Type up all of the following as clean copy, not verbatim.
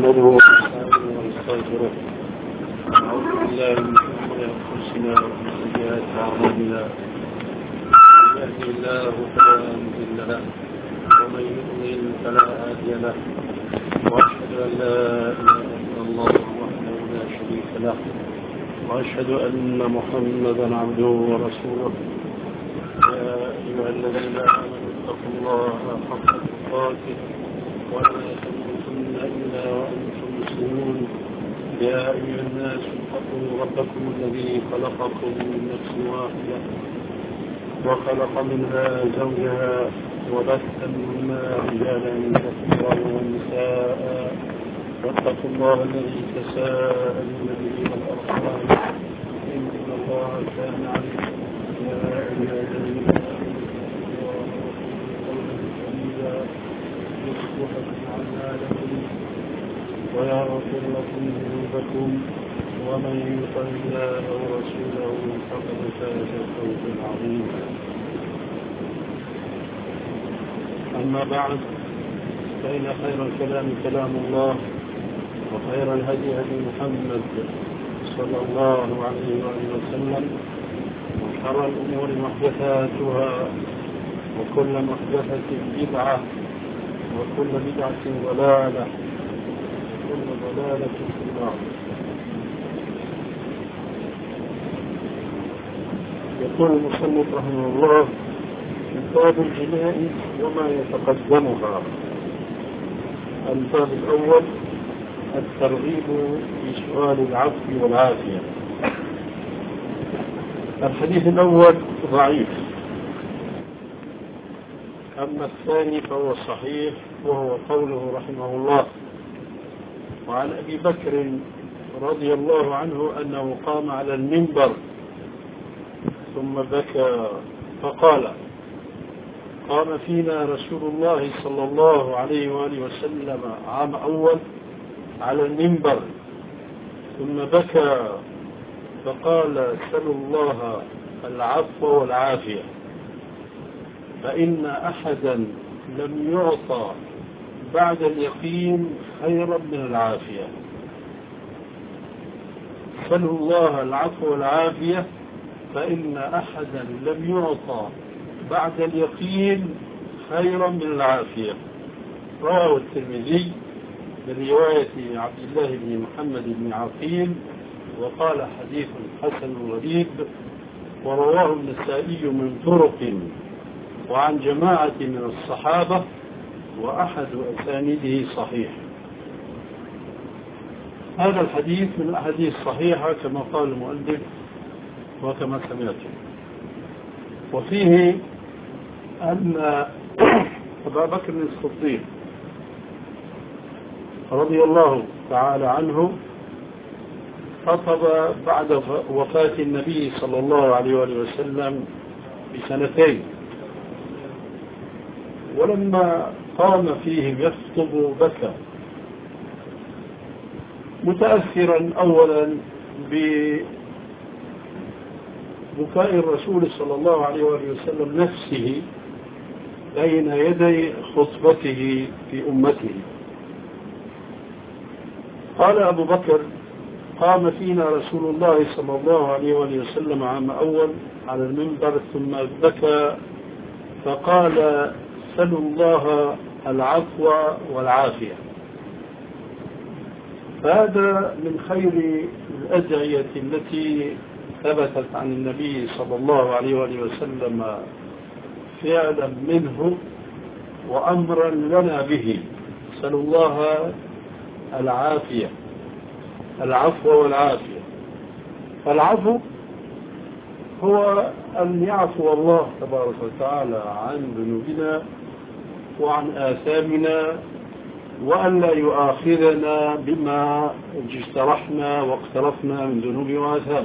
نحمده ونستغفره ونعوذ بالله من شرور انفسنا ومن سيئات اعمالنا من يهده الله فلا مضل له ومن يضلل فلا هادي له واشهد ان لا اله الا الله وحده لا شريك له واشهد ان محمدا عبده ورسوله. يا ايها الذين امنوا اتقوا الله حق تقاته ولا تموتن الا وانتم مسلمون. يا ايها الناس اتقوا ربكم الذي خلقكم من نفس واحده وخلق منها زوجها وبث منهما رجالا كثيرا ونساء واتقوا الله الذي تساءلون به والارحام ان الله كان عليكم. يا ايها الذين يصلح أعمالكم ويغفر لكم ذنوبكم ومن يطع الله ورسوله فقد فاز فوزا عظيما. أما بعد فإن خير الكلام كلام الله وخير الهدي هدي محمد صلى الله عليه وآله وسلم وشر الأمور محدثاتها وكل محدثة بدعة وكل بدعة ضلالة وكل ضلالة في النار. يقول المصنف رحمه الله في باب الجنائز وما يتقدمها. الباب الأول الترغيب في سؤال العفو والعافية. الحديث الأول ضعيف، أما الثاني فهو صحيح وهو قوله رحمه الله: وعن أبي بكر رضي الله عنه أنه قام على المنبر ثم بكى فقال: قام فينا رسول الله صلى الله عليه وآله وسلم عام أول على المنبر ثم بكى فقال: سلوا الله العفو والعافية فإن أحدا لم يعطى بعد اليقين خيرا من العافية. سلوا الله العفو والعافية فإن أحدا لم يعطى بعد اليقين خيرا من العافية. رواه الترمذي برواية عبد الله بن محمد بن عقيل وقال: حديث حسن غريب. ورواه النسائي من طرق وعن جماعة من الصحابة وأحد أسانيده صحيح. هذا الحديث من الأحاديث الصحيحة كما قال المؤلف وكما سمعتم. وفيه أن أبا بكر الصديق رضي الله تعالى عنه خطب بعد وفاة النبي صلى الله عليه وسلم بسنتين، ولما قام فيه يخطب بكى متأثرا أولا ببكاء الرسول صلى الله عليه وسلم نفسه بين يدي خطبته في أمته. قال أبو بكر: قام فينا رسول الله صلى الله عليه وسلم عام أول على المنبر ثم بكى فقال: سلوا الله العفو والعافية. فهذا من خير الأدعية التي ثبتت عن النبي صلى الله عليه وسلم فعلا منه وأمرا لنا به. سلوا الله العافية، العفو والعافية. فالعفو هو أن يعفو الله تبارك وتعالى عن ذنوبنا وعن آثامنا وأن لا يؤاخذنا بما اجترحنا واقترفنا من ذنوب وآثام.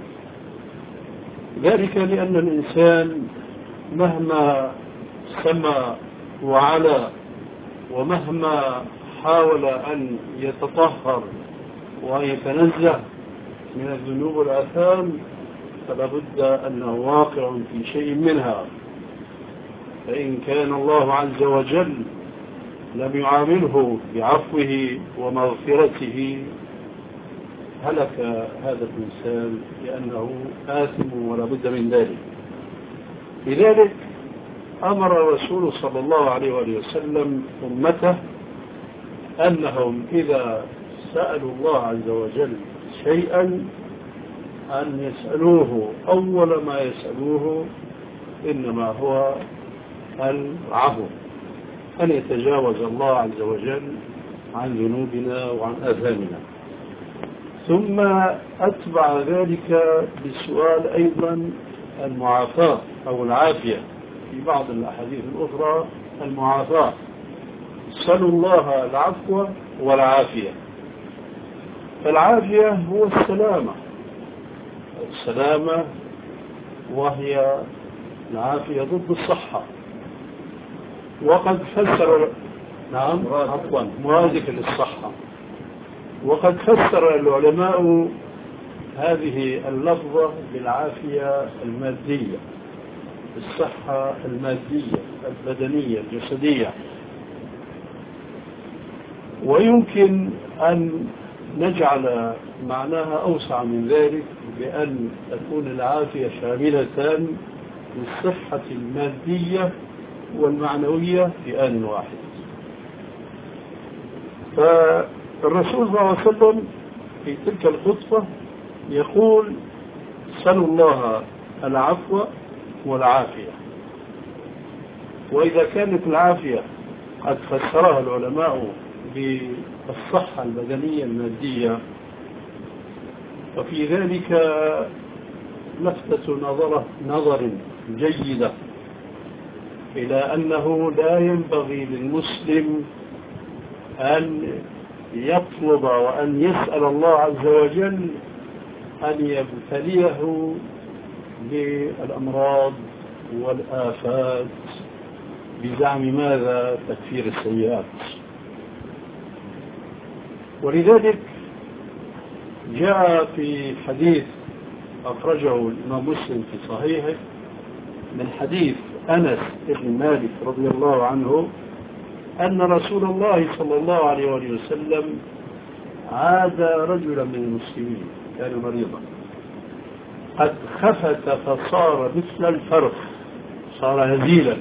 ذلك لأن الإنسان مهما سمى وعلى ومهما حاول أن يتطهر ويتنزه من الذنوب والآثام فلا بد أنه واقع في شيء منها. فإن كان الله عز وجل لم يعامله بعفوه ومغفرته هلك هذا الإنسان لأنه آثم ولا بد من ذلك. لذلك أمر الرسول صلى الله عليه وآله وسلم أمته أنهم إذا سألوا الله عز وجل شيئا أن يسألوه أول ما يسألوه إنما هو العفو، أن يتجاوز الله عز وجل عن ذنوبنا وعن آثامنا. ثم أتبع ذلك بالسؤال أيضا المعافاة أو العافية، في بعض الأحاديث الأخرى المعافاة، سلوا الله العفو والعافية. فالعافية هو السلامة وهي العافية ضد الصحة. وقد فسر مرادف للصحة. وقد فسر العلماء هذه اللفظة بالعافية المادية، الصحة المادية البدنية الجسدية. ويمكن أن نجعل معناها أوسع من ذلك بأن تكون العافية شاملة للصحة المادية والمعنوية في آن واحد. فالرسول صلى الله عليه وسلم في تلك الخطبة يقول سلوا الله العفو والعافية. وإذا كانت العافية قد فسرها العلماء بالصحة البدنية المادية، ففي ذلك لفتة نظر جيدة إلى أنه لا ينبغي للمسلم أن يطلب وأن يسأل الله عز وجل أن يبتليه بالأمراض والآفات بزعم ماذا؟ تكفير السيئات. ولذلك جاء في حديث أخرجه الإمام مسلم في صحيحه من حديث أنس بن مالك رضي الله عنه أن رسول الله صلى الله عليه وسلم عاد رجلا من المسلمين كان مريضا قد خفت فصار مثل الفرخ، صار هزيلا.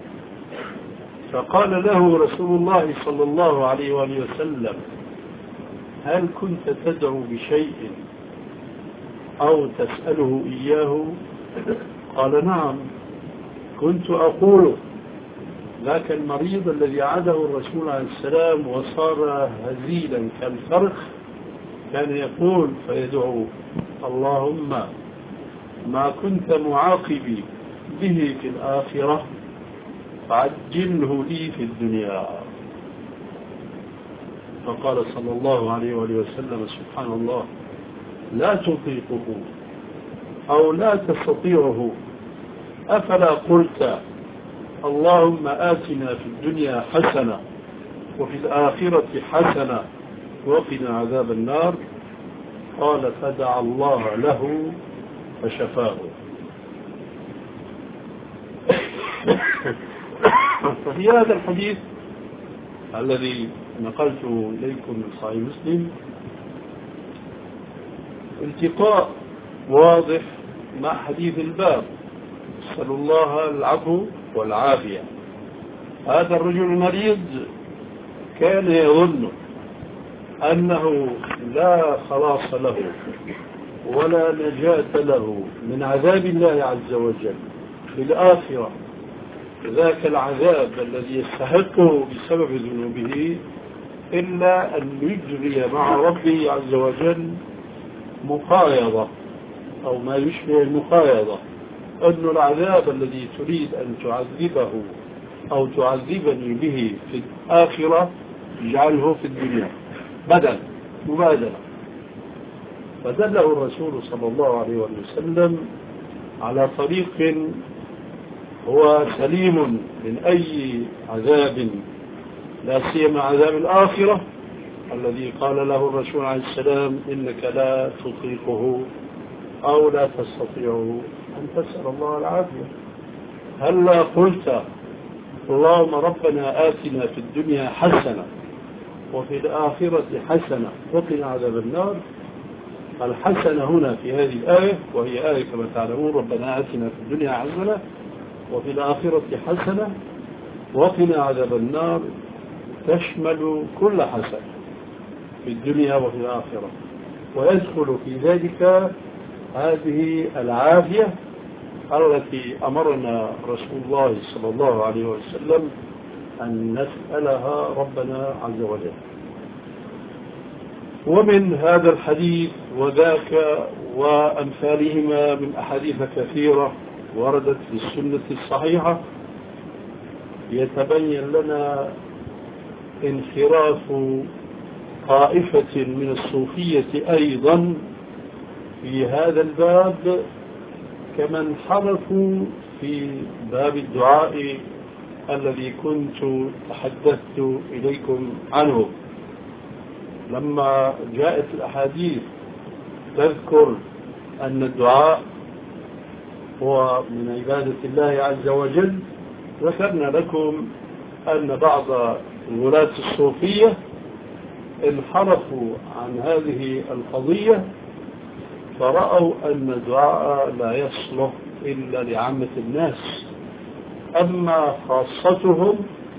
فقال له رسول الله صلى الله عليه وسلم هل كنت تدعو بشيء أو تسأله إياه؟ قال نعم كنت أقول. ذاك المريض الذي عاده الرسول عليه السلام وصار هزيلا كالفرخ كان يقول فيدعو اللهم ما كنت معاقبي به في الآخرة فعجله لي في الدنيا. فقال صلى الله عليه وسلم سبحان الله لا تطيقه أو لا تستطيعه أفلا قلت اللهم آتنا في الدنيا حسنة وفي الآخرة حسنة وقنا عذاب النار؟ قال فدعا الله له فشفاه. ففي هذا الحديث الذي نقلته إليكم من صحيح مسلم التقاء واضح مع حديث الباب اسألوا الله العفو والعافية. هذا الرجل المريض كان يظن أنه لا خلاص له ولا نجاة له من عذاب الله عز وجل في الآخرة، ذاك العذاب الذي يستحقه بسبب ذنوبه، إلا أن يجري مع ربه عز وجل مقايضة أو ما يشبه المقايضة، أن العذاب الذي تريد أن تعذبه أو تعذبني به في الآخرة اجعله في الدنيا بدل مبادرة. فدله الرسول صلى الله عليه وسلم على طريق هو سليم من أي عذاب، لا سيما عذاب الآخرة الذي قال له الرسول عليه السلام إنك لا تطيقه أو لا تستطيعه أن تسأل الله العافية. هلا قلت اللهم ربنا آتنا في الدنيا حسنة وفي الآخرة حسنة وقنا عذاب النار. الحسنة هنا في هذه الآية، وهي آية كما تعلمون ربنا آتنا في الدنيا حسنة وفي الآخرة حسنة وقنا عذاب النار، تشمل كل حسنة في الدنيا وفي الآخرة، ويدخل في ذلك هذه العافية التي أمرنا رسول الله صلى الله عليه وسلم أن نسألها ربنا عز وجل. ومن هذا الحديث وذاك وأمثالهما من أحاديث كثيرة وردت في السنة الصحيحة يتبين لنا انحراف طائفة من الصوفية أيضا في هذا الباب، كما انحرفوا في باب الدعاء الذي كنت تحدثت إليكم عنه. لما جاءت الأحاديث تذكر أن الدعاء هو من عبادة الله عز وجل، ذكرنا لكم أن بعض ولاة الصوفية انحرفوا عن هذه القضية، فرأوا أن الدعاء لا يصلح إلا لعامة الناس، أما خاصتهم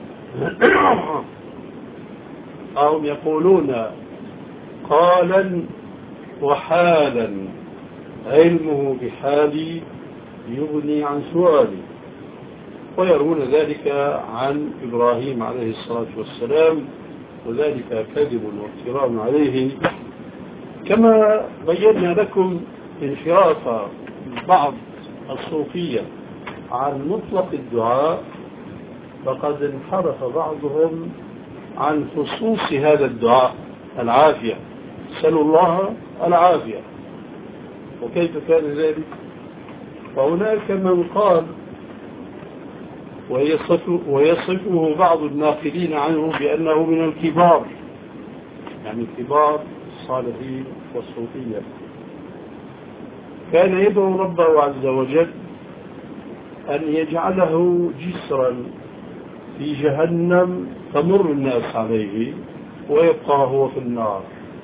هم يقولون قالا وحالا علمه بحالي يغني عن سؤالي، ويرون ذلك عن إبراهيم عليه الصلاة والسلام، وذلك كذب وافتراء عليه. كما بينا لكم انحراف بعض الصوفية عن مطلق الدعاء، فقد انحرف بعضهم عن خصوص هذا الدعاء العافية، سألوا الله العافية. وكيف كان ذلك؟ فهناك من قال ويصفه بعض الناقلين عنه بأنه من الكبار، يعني كبار الصالحين والصوفية، كان يدعو ربه عز وجل أن يجعله جسرا في جهنم تمر الناس عليه ويبقى هو في النار.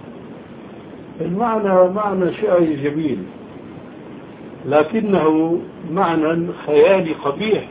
المعنى معنى شعري جميل، لكنه معنى خيالي قبيح.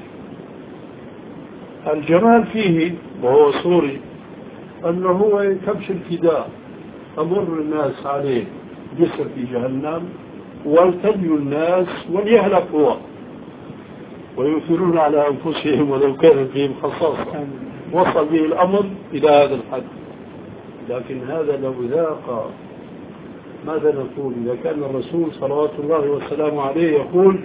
الجمال فيه وهو سوري أنه هو كبش الفداء، تمر الناس عليه جسر في جهنم والتجوا الناس وليهلك هو، ويؤثرون على أنفسهم ولو كان فيهم خصاصة. وصل به الأمر إلى هذا الحد. لكن هذا لو ذاق ماذا نقول؟ إذا كان الرسول صلوات الله وسلامه عليه يقول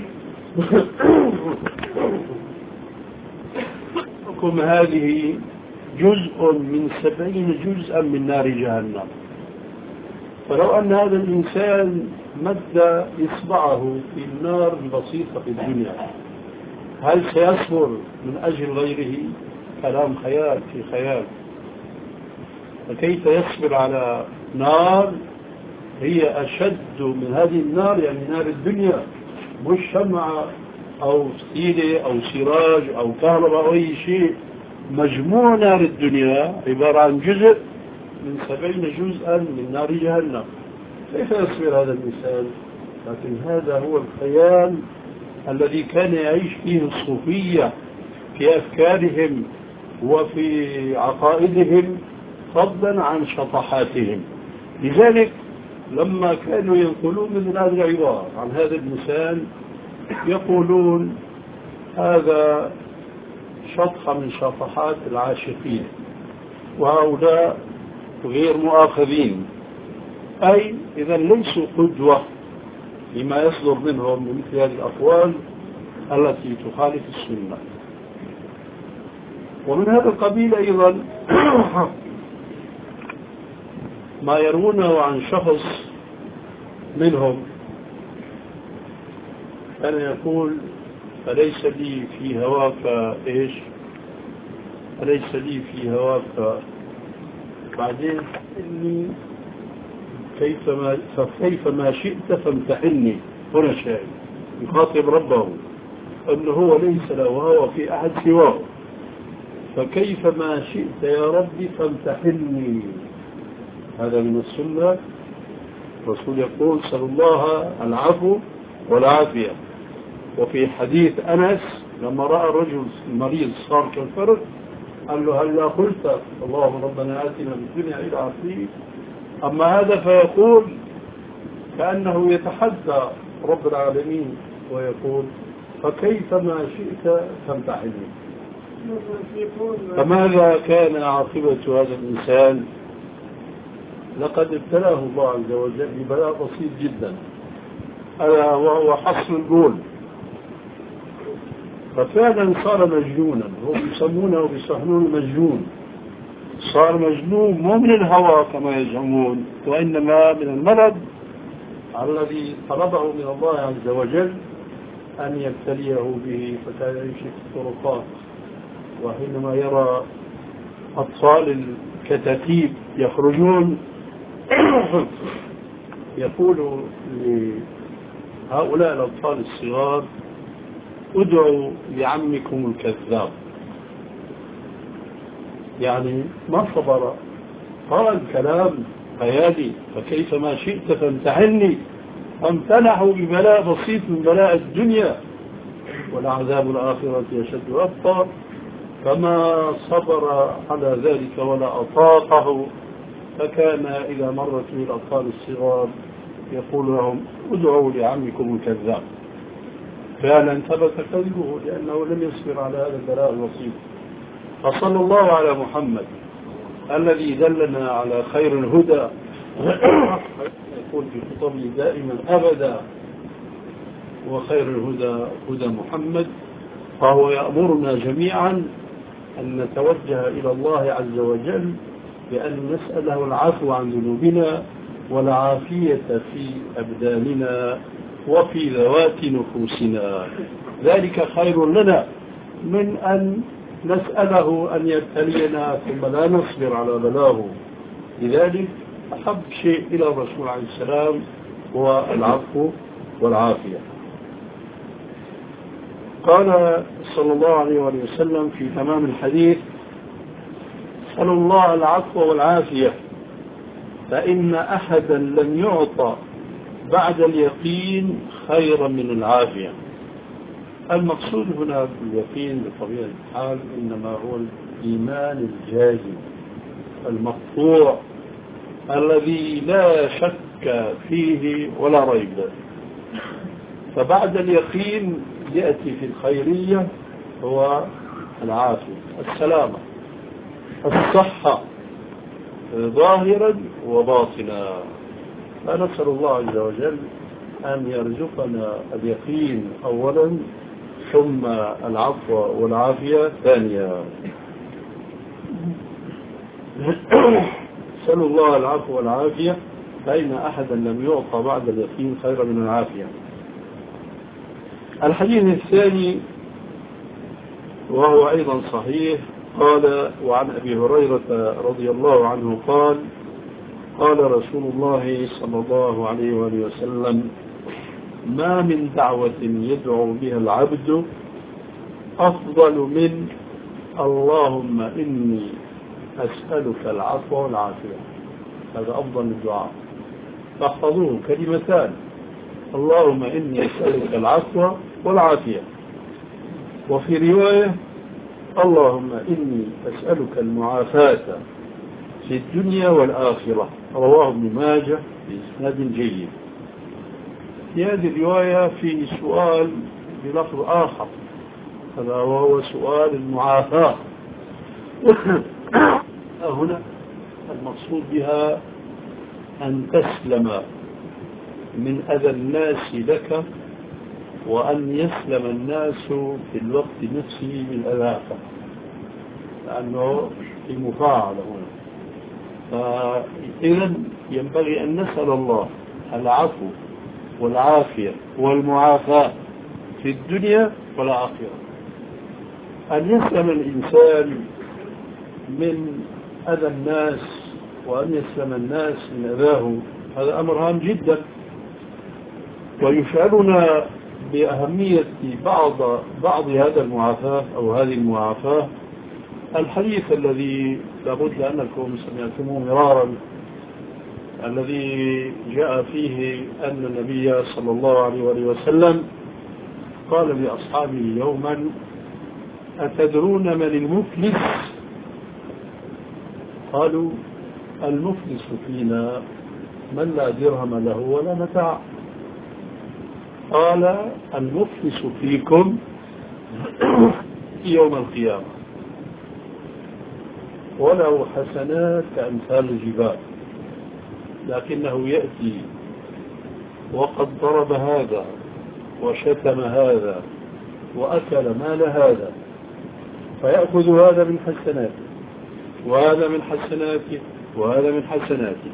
لكم هذه جزء من 70 جزءا من نار جهنم. فلو أن هذا الإنسان مد إصبعه في النار البسيطة في الدنيا، هل سيصبر من أجل غيره؟ كلام خيال في خيال. فكيف يصبر على نار هي أشد من هذه النار، يعني نار الدنيا، مش شمعة أو فتيلة أو سراج أو كهرباء أو أي شيء. مجموع نار الدنيا عبارة عن جزء من 70 جزءا من نار جهنم. كيف يصبر هذا الإنسان؟ لكن هذا هو الخيال الذي كان يعيش فيه الصوفية في أفكارهم وفي عقائدهم، فضلا عن شطحاتهم. لذلك لما كانوا ينقلون مثل هذه العبارة عن هذا الإنسان يقولون هذا شطحة من شطحات العاشقين، وهؤلاء غير مؤاخذين، أي إذا ليسوا قدوة لما يصدر منهم من مثل هذه الأقوال التي تخالف السنة. ومن هذا القبيل أيضا ما يرونه عن شخص منهم كان يقول فليس لي في هواك إيش؟ فليس لي في هواك بعدين إني كيفما شئت فامتحني. هنا شاهد يخاطب ربه أنه هو ليس له هوى في أحد سواه، فكيف ما شئت يا ربي فامتحني. هذا من السنة. الرسول يقول صلى الله العفو والعافية. وفي حديث أنس لما رأى الرجل المريض صار كالفرد قال له هل قلت اللهم ربنا آتنا في الدنيا إلى آخره. أما هذا فيقول كأنه يتحدى رب العالمين ويقول فكيف ما شئت فامتحني. فماذا كان عاقبة هذا الإنسان؟ لقد ابتلاه الله عز وجل ببلاء بسيط جدا ألا وهو حصر البول، ففعلا صار مجنونا. هم يسمونه ويصحنون مجنون. صار مجنون مو من الهوى كما يزعمون، وإنما من المرض الذي طلبه من الله عز وجل أن يبتليه به. فكان يمشي في الطرقات وحينما يرى أطفال الكتاتيب يخرجون يقول لهؤلاء الأطفال الصغار ادعوا لعمكم الكذاب. يعني ما صبر، قال الكلام خيالي فكيف ما شئت فامتحني، فامتنحوا ببلاء بسيط من بلاء الدنيا، والعذاب الآخرة يشد وأبقى. فما صبر على ذلك ولا أطاقه، فكان إذا مرت به الأطفال الصغار يقول لهم ادعوا لعمكم الكذاب. فعلا ثبت كذبه لأنه لم يصبر على هذا البلاء البسيط. فصلى الله على محمد الذي دلنا على خير الهدى يقول في خطبه دائما أبدا وخير الهدى هدى محمد. فهو يأمرنا جميعا أن نتوجه إلى الله عز وجل بأن نسأله العفو عن ذنوبنا والعافية في أبداننا وفي ذوات نفوسنا. ذلك خير لنا من أن نسأله أن يبتلينا ثم لا نصبر على بلاه. لذلك أحب شيء إلى الرسول عليه السلام هو العفو والعافية. قال صلى الله عليه وسلم في تمام الحديث اسألوا الله العفو والعافية فإن أحدا لم يعطى بعد اليقين خيرا من العافية. المقصود هنا باليقين بطبيعة الحال إنما هو الإيمان الجازم المقطوع الذي لا شك فيه ولا ريب. فبعد اليقين يأتي في الخيرية هو العافية، السلامة، الصحة ظاهرا وباطنا. فنسأل الله عز وجل أن يرزقنا اليقين أولا ثم العفو والعافية ثانيا. نسأل الله العفو والعافية فإن أحدا لم يعطى بعد اليقين خيرا من العافية. الحديث الثاني وهو أيضا صحيح قال وعن أبي هريرة رضي الله عنه قال قال رسول الله صلى الله عليه وسلم ما من دعوة يدعو بها العبد أفضل من اللهم إني أسألك العفو والعافية. هذا أفضل الدعاء، فاحفظوه كلمتان: اللهم إني أسألك العفو والعافية. وفي رواية اللهم إني أسألك المعافاة في الدنيا والآخرة. رواه ابن ماجه بإسناد جيد. في هذه الرواية في سؤال بلفظ آخر، هذا وهو سؤال المعافاة. هنا المقصود بها أن تسلم من أذى الناس لك وأن يسلم الناس في الوقت نفسه من أذاك، لأنه في مفاعلة هنا. فإذا ينبغي أن نسأل الله العفو والعافية والمعافاة في الدنيا والآخرة. أن يسلم الإنسان من أذى الناس وأن يسلم الناس من أذاه، هذا أمر هام جدا، ويشعرنا بأهمية بعض هذا المعافاة أو هذه المعافاة الحديث الذي لابد أنكم سمعتموه مرارا، الذي جاء فيه أن النبي صلى الله عليه وسلم قال لأصحابه يوما: أتدرون من المفلس؟ قالوا: المفلس فينا من لا درهم له ولا متاع. قال: المفلس فيكم يوم القيامة وله حسنات كأمثال الجبال، لكنه يأتي وقد ضرب هذا وشتم هذا وأكل مال هذا، فيأخذ هذا من حسناته وهذا من حسناته وهذا من حسناته،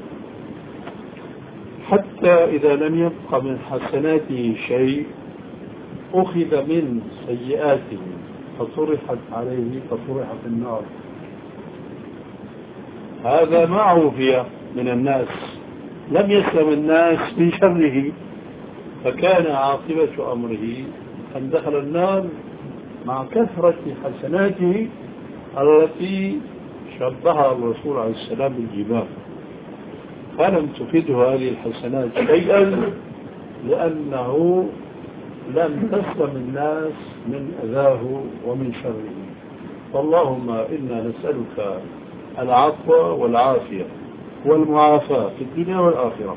حتى إذا لم يبق من حسناته شيء أخذ من سيئاته فطرحت عليه فطرح في النار. هذا ما عوفي من الناس، لم يسلم الناس من شره، فكان عاقبة أمره أن دخل النار مع كثرة حسناته التي شبهها الرسول عليه السلام بالجبال، فلم تفيده هذه الحسنات شيئا لأنه لم تسلم الناس من أذاه ومن شره. فاللهم إنا نسألك العفو والعافية والمعافاة في الدنيا والآخرة.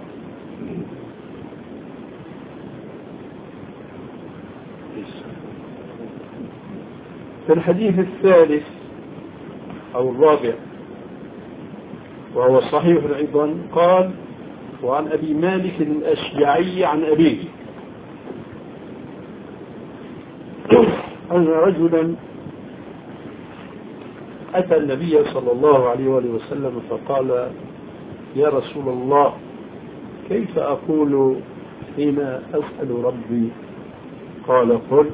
في الحديث الثالث أو الرابع وهو صحيح أيضا قال: وعن أبي مالك الأشجعي عن أبيه أن رجلا أتى النبي صلى الله عليه وسلم فقال: يا رسول الله، كيف أقول حين أسأل ربي؟ قال: قل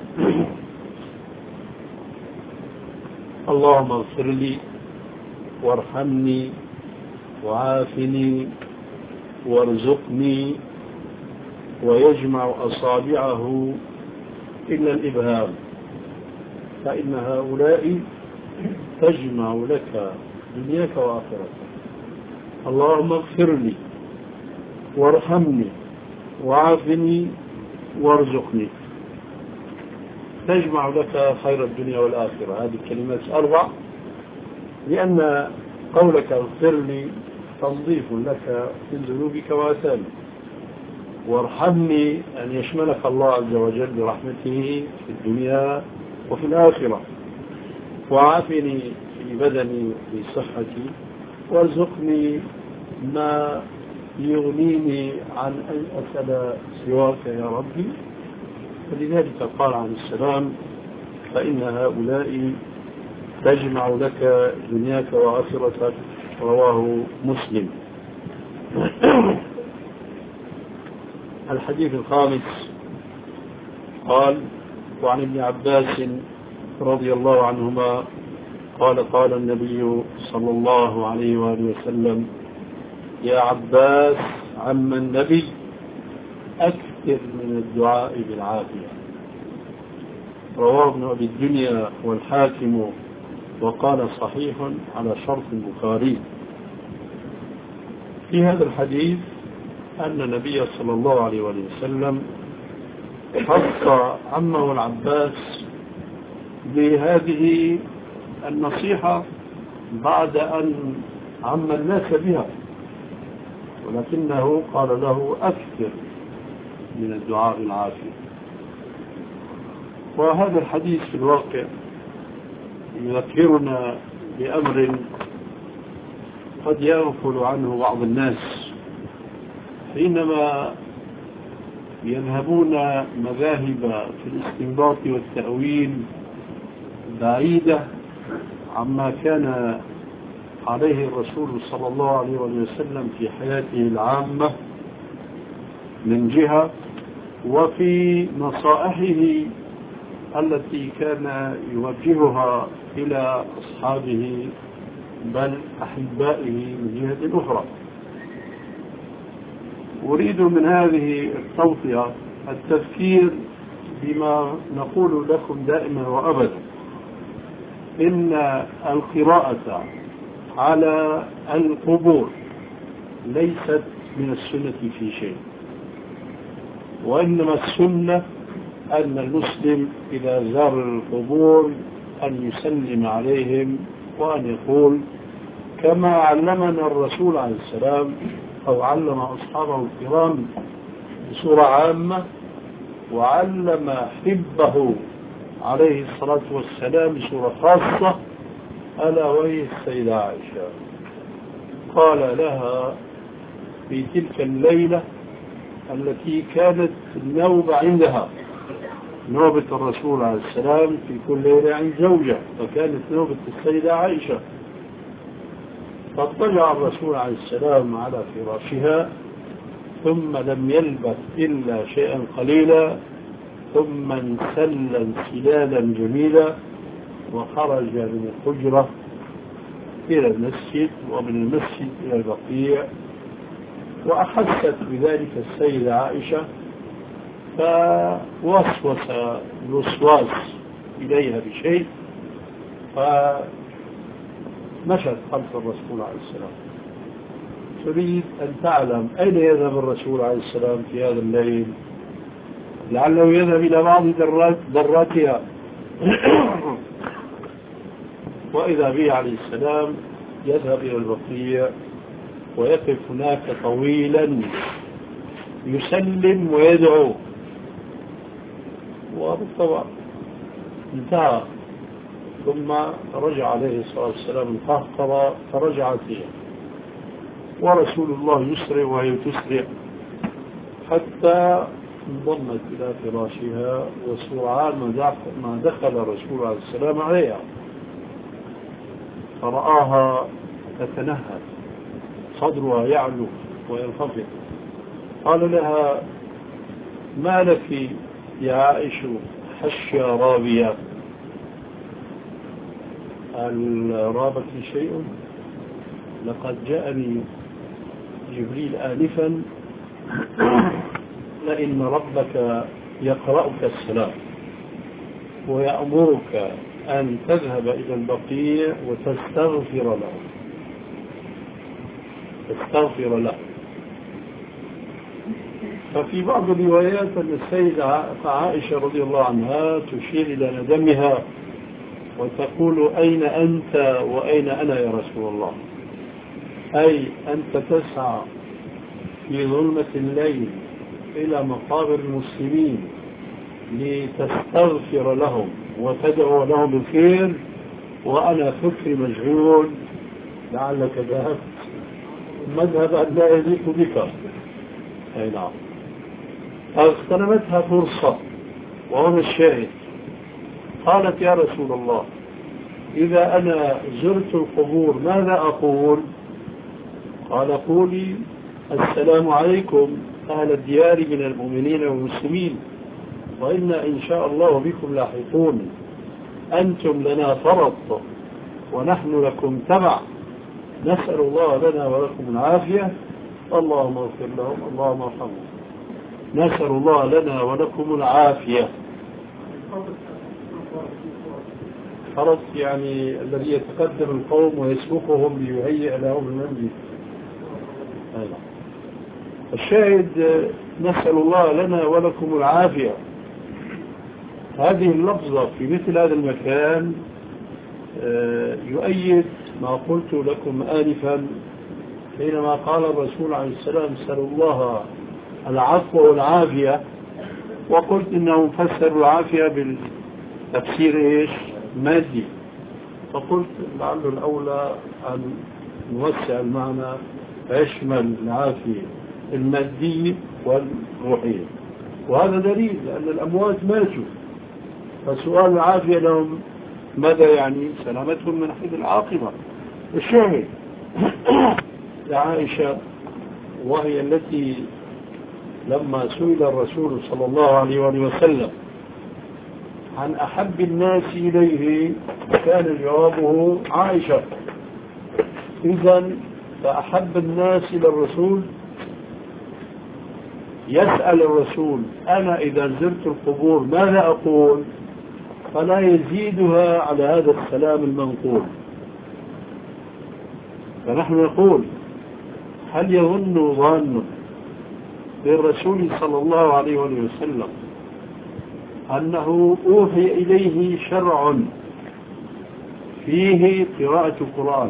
اللهم اغفر لي وارحمني وعافني وارزقني، ويجمع أصابعه إلا الإبهام، فإن هؤلاء تجمع لك دنياك وآخرتك. اللهم اغفر لي وارحمني وعافني وارزقني، تجمع لك خير الدنيا والآخرة. هذه الكلمات أربع، لأن قولك اغفر لي تنظيف لك من ذنوبك وآثامك، وارحمني أن يشملك الله عز وجل برحمته في الدنيا وفي الآخرة، وعافني في بدني في صحتي، وارزقني ما يغنيني عن أن أسأل سواك يا ربي. فلذلك قال عليه السلام: فإن هؤلاء تجمع لك دنياك وآخرتك. رواه مسلم. الحديث الخامس قال: وعن ابن عباس رضي الله عنهما قال: قال النبي صلى الله عليه وآله وسلم: يا عباس عم النبي، أكثر من الدعاء بالعافية. رواه ابن أبي الدنيا والحاكم وقال صحيح على شرط البخاري. في هذا الحديث أن النبي صلى الله عليه وسلم خص عمه العباس بهذه النصيحة بعد أن عم الناس بها، ولكنه قال له: أكثر من الدعاء العافية. وهذا الحديث في الواقع يذكرنا بأمر قد يغفل عنه بعض الناس حينما يذهبون مذاهب في الاستنباط والتأويل بعيدة عما كان عليه الرسول صلى الله عليه وسلم في حياته العامة من جهة، وفي نصائحه التي كان يوجهها إلى أصحابه بل أحبائه من جهة أخرى. أريد من هذه التوطئة التذكير بما نقول لكم دائما وأبدا، إن القراءة على القبور ليست من السنة في شيء، وإنما السنة أن المسلم إذا زار القبور أن يسلم عليهم وأن يقول كما علمنا الرسول عليه السلام أو علم أصحابه الكرام بصورة عامة، وعلم حبه عليه الصلاة والسلام بصورة خاصة، ألا وهي السيدة عائشة. قال لها في تلك الليلة التي كانت النوبة عندها، نوبة الرسول عليه السلام في كل ليلة عند زوجة، فكانت نوبة السيدة عائشة. فاضطجع الرسول عليه السلام على فراشها، ثم لم يلبث إلا شيئا قليلا ثم انسل انسلالا جميلا، وخرج من الحجرة إلى المسجد، ومن المسجد إلى البقيع. وأحست بذلك السيدة عائشة، فوسوس الوسواس إليها بشيء، فمشت خلف الرسول عليه السلام تريد أن تعلم أين يذهب الرسول عليه السلام في هذا الليل، لعله يذهب إلى بعض ذراتها. وإذا به عليه السلام يذهب إلى البقيع ويقف هناك طويلا يسلم ويدعو، وبالطبع انتهى. ثم رجع عليه الصلاة والسلام القهقرة فرجعت هي، ورسول الله يسرع وهي تسرع حتى انضمت إلى فراشها، وسرعان ما دخل الرسول عليه السلام عليها فرآها تتنهد، صدرها يعلو وينخفض. قال لها ما لك يا عائشة حشية رابية؟ هل رابك شيء؟ لقد جاءني جبريل آنفا لئن ربك يقرأك السلام ويأمرك أن تذهب إلى البقيع وتستغفر له. ففي بعض الروايات أن السيدة عائشة رضي الله عنها تشير إلى ندمها وتقول أين أنت وأين أنا يا رسول الله؟ أي أنت تسعى في ظلمة الليل إلى مقابر المسلمين لتستغفر لهم وتدعو لهم بالخير، وأنا فكري مشغول لعلك ذهبت مذهبا لا يليق بك. أي نعم. اغتنمتها فرصة، وهنا الشاهد. قالت يا رسول الله إذا أنا زرت القبور ماذا أقول؟ قال قولي السلام عليكم أهل الديار من المؤمنين والمسلمين، وإنا إن شاء الله بكم لاحقون، أنتم لنا فرط ونحن لكم تبع، نسأل الله لنا ولكم العافية، اللهم اغفر لهم اللهم ارحمهم. نسأل الله لنا ولكم العافية. فرط يعني الذي يتقدم القوم ويسبقهم ليهيئ لهم المنزل. الشاهد نسأل الله لنا ولكم العافية. هذه اللفظة في مثل هذا المكان يؤيد ما قلت لكم آنفا حينما قال الرسول عليه السلام سألوا الله العفو والعافية، وقلت إنه فسر العافية بالتفسير إيش؟ مادي، فقلت لعله الأولى أن نوسع المعنى فيشمل العافية المادية والروحية، وهذا دليل لأن الأموات ماتوا، فسؤال العافية لهم ماذا يعني؟ سلامتهم من حيث العاقبة. الشاهد عائشة وهي التي لما سئل الرسول صلى الله عليه وسلم عن أحب الناس إليه كان جوابه عائشة. إذن فأحب الناس إلى الرسول يسأل الرسول أنا إذا زرت القبور ماذا أقول؟ فلا يزيدها على هذا السلام المنقول. فنحن نقول: هل يظن ظان بالرسول صلى الله عليه وسلم أنه أوحي إليه شرع فيه قراءة القرآن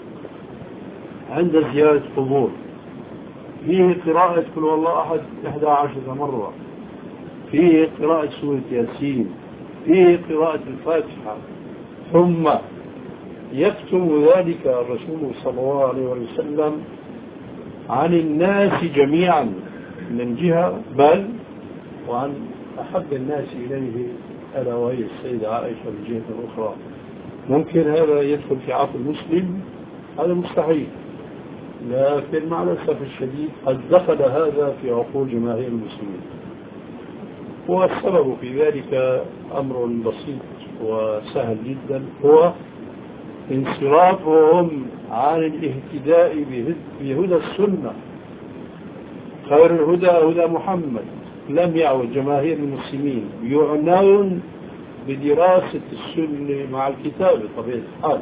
عند زيارة قبور، فيه قراءة قل هو الله أحد 11 مرة، فيه قراءة سورة ياسين، فيه قراءة الفاتحة، ثم يكتم ذلك الرسول صلى الله عليه وسلم عن الناس جميعا من جهة، بل وعن أحب الناس إليه ألا وهي السيدة عائشة من جهة أخرى. ممكن هذا يدخل في عقل المسلم؟ هذا مستحيل، لكن مع الأسف الشديد قد دخل هذا في عقول جماهير المسلمين. والسبب في ذلك أمر بسيط وسهل جدا، هو انصرافهم عن الاهتداء بهدى السنة. خير الهدى هدى محمد. لم يعد جماهير المسلمين يعنون بدراسة السنة مع الكتاب بطبيعة الحال،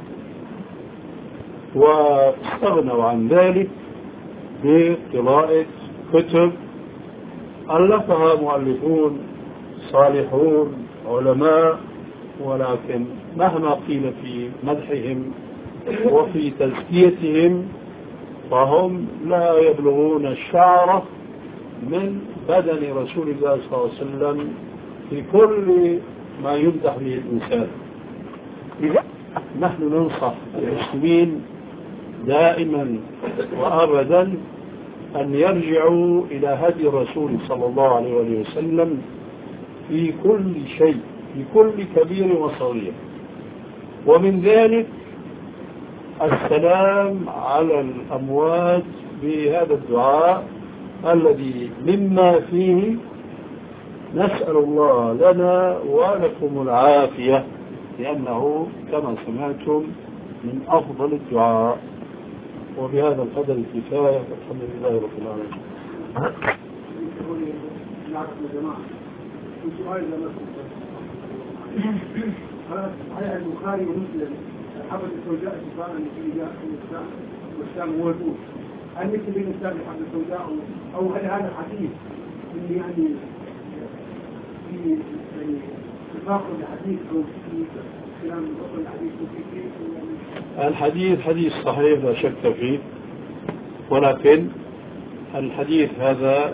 واستغنوا عن ذلك بقراءة كتب ألفها مؤلفون صالحون علماء، ولكن مهما قيل في مدحهم وفي تزكيتهم فهم لا يبلغون الشعرة من بدن رسول الله صلى الله عليه وسلم في كل ما يمدح به الإنسان. نحن ننصح المسلمين دائما وأبدا أن يرجعوا إلى هدي الرسول صلى الله عليه وسلم في كل شيء، في كل كبير وصغير، ومن ذلك السلام على الأموات بهذا الدعاء الذي مما فيه نسأل الله لنا ولكم العافية، لأنه كما سمعتم من أفضل الدعاء. وبهذا القدر الكفاية، والحمد لله رب العالمين. صحيح البخاري ومسلم حبة الزوجاء اتفاقا في جاء الإسلام والإسلام هو الأول، هل يكتب بين الإسلام حبة الزوجاء أو هل هذا حديث يعني في اتفاق الحديث أو في كلام الحديث الحديث حديث صحيح لا شك فيه، ولكن الحديث هذا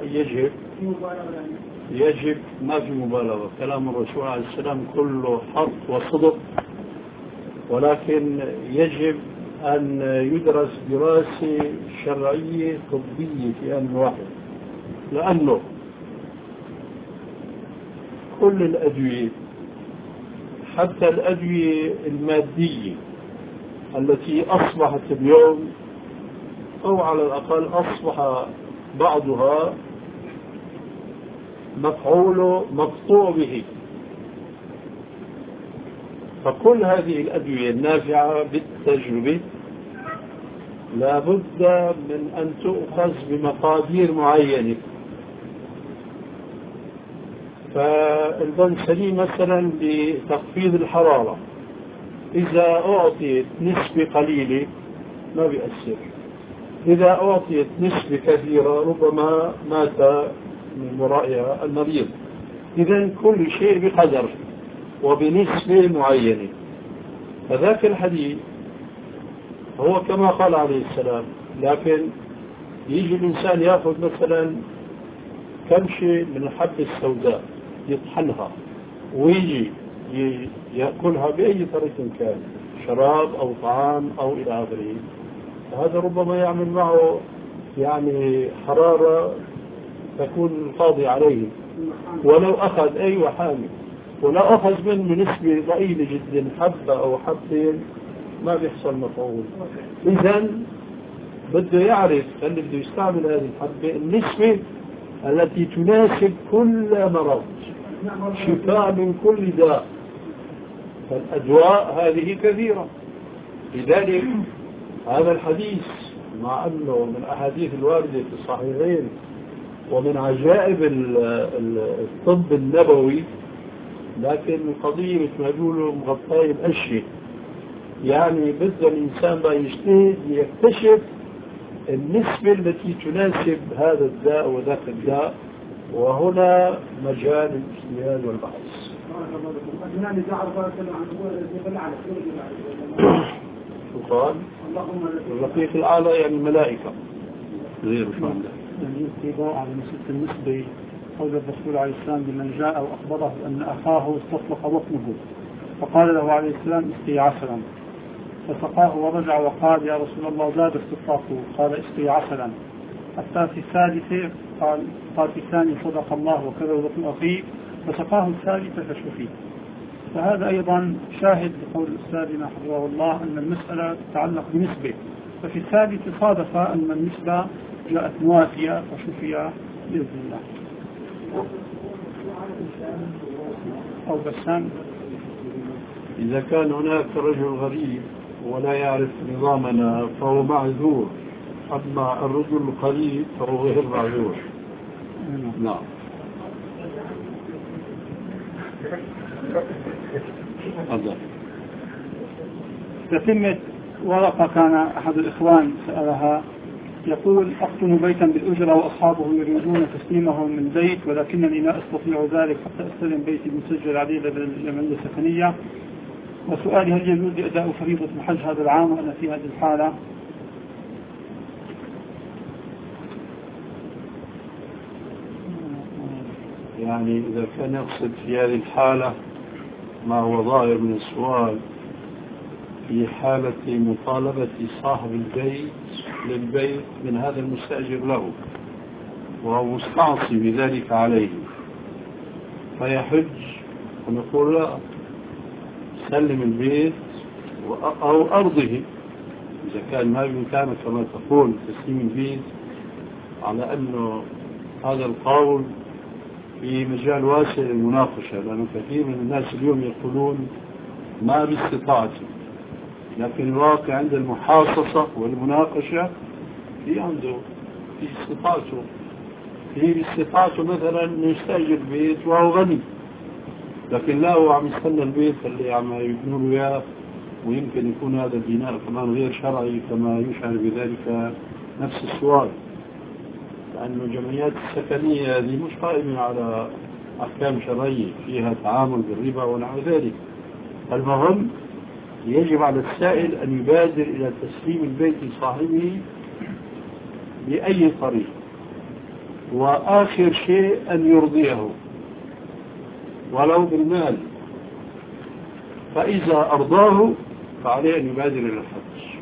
يجب ما في مبالغة. كلام الرسول عليه السلام كله حق وصدق، ولكن يجب أن يدرس دراسة شرعية طبية في آن واحد، لأنه كل الأدوية حتى الأدوية المادية التي أصبحت اليوم، أو على الأقل أصبح بعضها مفعوله مقطوع به، فكل هذه الأدوية النافعة بالتجربة لا بد من أن تؤخذ بمقادير معينة. فالبنسلين مثلا لتخفيض الحرارة إذا أعطيت نسبة قليلة ما بيأثر، إذا أعطيت نسبة كثيرة ربما مات من ورائها المريض. إذن كل شيء بقدر وبنسبة معينة. فذاك الحديث هو كما قال عليه السلام، لكن يجي الإنسان يأخذ مثلا كمشة من الحبة السوداء يطحنها ويجي يأكلها بأي طريقة كان، شراب أو طعام أو إلى آخره، هذا ربما يعمل معه يعني حرارة تكون القاضي عليه، ولو أخذ أي حامل، ولو أخذ منه بنسبة ضئيلة جدا حبة أو حبتين ما بيحصل مفعول. إذن بده يعرف اللي بده يستعمل هذه الحبة النسبة التي تناسب كل مرض، شفاء من كل داء. فالأدواء هذه كثيرة، لذلك هذا الحديث مع أنه من أحاديث الواردة في الصحيحين ومن عجائب الطب النبوي، لكن القضية مثل ما بيقولوا مغطاية بأشياء، يعني بدأ الإنسان بقى يجتهد ليكتشف النسبة التي تناسب هذا الداء وذاك الداء، وهنا مجال الاجتهاد والبحث. قال الرفيق الأعلى يعني الملائكة غير مش معنى يعني ابتداء على مسألة النسبة قول الرسول عليه السلام لمن جاء وأخبره أن أخاه استطلق بطنه فقال له عليه السلام اسقي عسلا، فسقاه ورجع وقال يا رسول الله زاد استطلاقه، قال اسقي عسلا. حتى في الثالثة قال في الثاني صدق الله وكذا بطن أخيه، فسقاه الثالثة فشفي. فهذا أيضا شاهد بقول أستاذنا حفظه الله أن المسألة تتعلق بنسبة، ففي الثالث صادف أن النسبة جاءت موافية فشفي بإذن الله. أو بسام إذا كان هناك رجل غريب ولا يعرف نظامنا فهو معذور، أما الرجل القريب فهو غير معذور. نعم. تتمت ورقة كان أحد الإخوان سألها يقول أقسم بيتا بالأجرة وأصحابه يريدون تسليمه من بيت ولكنني لا أستطيع ذلك حتى أستلم بيتي المسجل عليه لدى الجمعية السكنية، وسؤالي هل يجوز أداء فريضة الحج هذا العام وأنا في هذه الحالة؟ يعني إذا كان يقصد في هذه الحالة ما هو ظاهر من السؤال في حالة مطالبة صاحب البيت للبيت من هذا المستأجر له وهو مستعصي بذلك عليه فيحج، ونقول لا سلم البيت أو أرضه إذا كان ما بإمكانك كما تقول تسليم البيت، على أنه هذا القول في مجال واسع للمناقشة، لأن كثير من الناس اليوم يقولون ما باستطاعته، لكن الواقع عند المحاصصة والمناقشة في عنده في استطاعته، في استطاعته مثلا انه يستأجر بيت وهو غني، لكن لا هو عم يستنى البيت اللي عم يبنوا له اياه، ويمكن يكون هذا البناء كمان غير شرعي كما يشعر بذلك نفس السؤال، لأنه الجمعيات السكنية هذه مش قائمة على أحكام شرعية فيها تعامل بالربا ونحو ذلك. المهم يجب على السائل أن يبادر إلى تسليم البيت لصاحبه بأي طريق، وآخر شيء أن يرضيه ولو بالمال، فإذا أرضاه فعليه أن يبادر إلى الحج.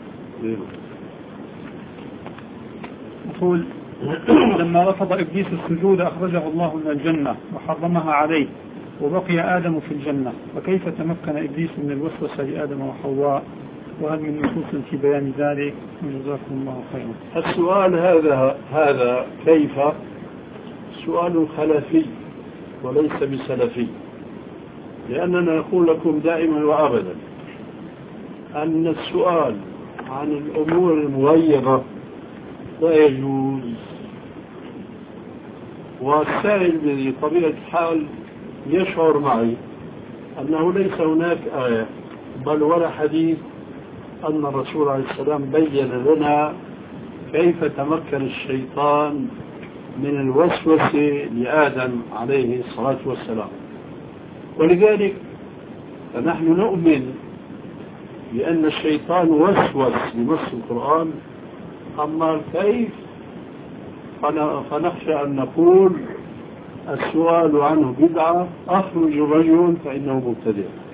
يقول لما رفض إبليس السجود أخرجه الله من الجنة وحرمها عليه وبقي آدم في الجنة، فكيف تمكن إبليس من الوسوسة لآدم وحواء؟ وهل من نصوص في بيان ذلك؟ جزاكم الله خيرا. السؤال هذا كيف سؤال خلفي وليس بسلفي، لأننا نقول لكم دائما وأبدا أن السؤال عن الأمور المغيبة لا يجوز، والسائل بطبيعة الحال يشعر معي أنه ليس هناك آية بل ولا حديث أن الرسول عليه السلام بين لنا كيف تمكن الشيطان من الوسوسة لآدم عليه الصلاة والسلام. ولذلك فنحن نؤمن بأن الشيطان وسوس بنص القرآن، أما كيف فنخشى أن نقول السؤال عنه بدعة، أخرج رجل فإنه مبتدع.